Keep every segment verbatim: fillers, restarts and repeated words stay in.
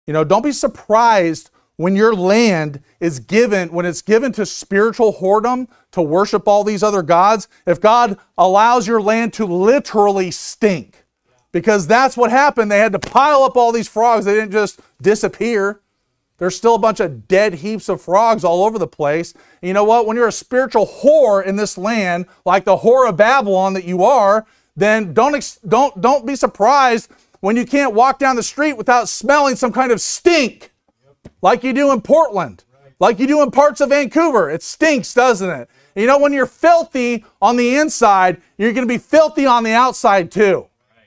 You know, don't be surprised when your land is given, when it's given to spiritual whoredom, to worship all these other gods, if God allows your land to literally stink. Because that's what happened. They had to pile up all these frogs. They didn't just disappear. There's still a bunch of dead heaps of frogs all over the place. And you know what? When you're a spiritual whore in this land, like the whore of Babylon that you are, then don't, don't, don't be surprised when you can't walk down the street without smelling some kind of stink. Like you do in Portland, like you do in parts of Vancouver. It stinks, doesn't it? You know, when you're filthy on the inside, you're going to be filthy on the outside too.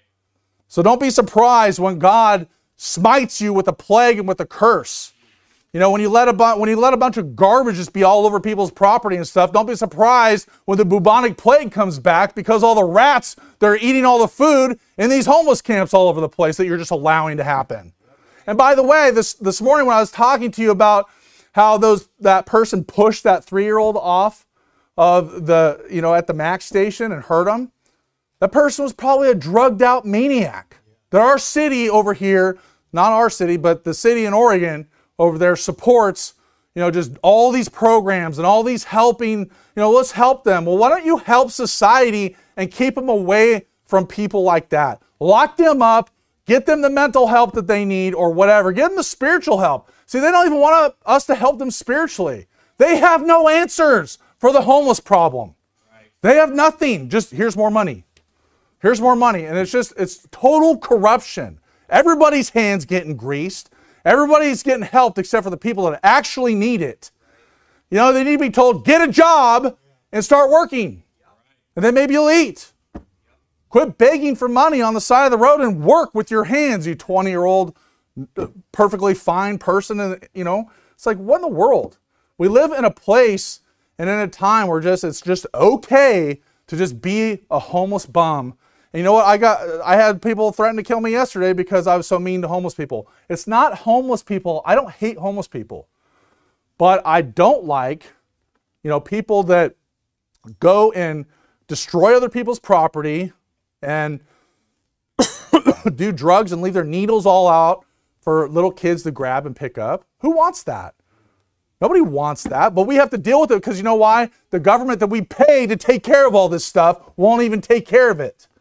So don't be surprised when God smites you with a plague and with a curse. You know, when you let a bu- when you let a bunch of garbage just be all over people's property and stuff, don't be surprised when the bubonic plague comes back, because all the rats, they're eating all the food in these homeless camps all over the place that you're just allowing to happen. And by the way, this, this morning when I was talking to you about how those that person pushed that three-year-old off of the, you know, at the Max station and hurt him, that person was probably a drugged out maniac. That our city over here, not our city, but the city in Oregon over there supports, you know, just all these programs and all these helping, you know, let's help them. Well, why don't you help society and keep them away from people like that? Lock them up. Get them the mental help that they need or whatever. Get them the spiritual help. See, they don't even want us to help them spiritually. They have no answers for the homeless problem. Right. They have nothing. Just here's more money. Here's more money. And it's just, it's total corruption. Everybody's hands getting greased. Everybody's getting helped except for the people that actually need it. You know, they need to be told, get a job and start working. And then maybe you'll eat. Quit begging for money on the side of the road and work with your hands, you twenty-year-old perfectly fine person. And you know, it's like, what in the world? We live in a place and in a time where just it's just okay to just be a homeless bum. And you know what? I got I had people threaten to kill me yesterday because I was so mean to homeless people. It's not homeless people. I don't hate homeless people. But I don't like, you know, people that go and destroy other people's property and do drugs and leave their needles all out for little kids to grab and pick up. Who wants that? Nobody wants that, but we have to deal with it because you know why? The government that we pay to take care of all this stuff won't even take care of it.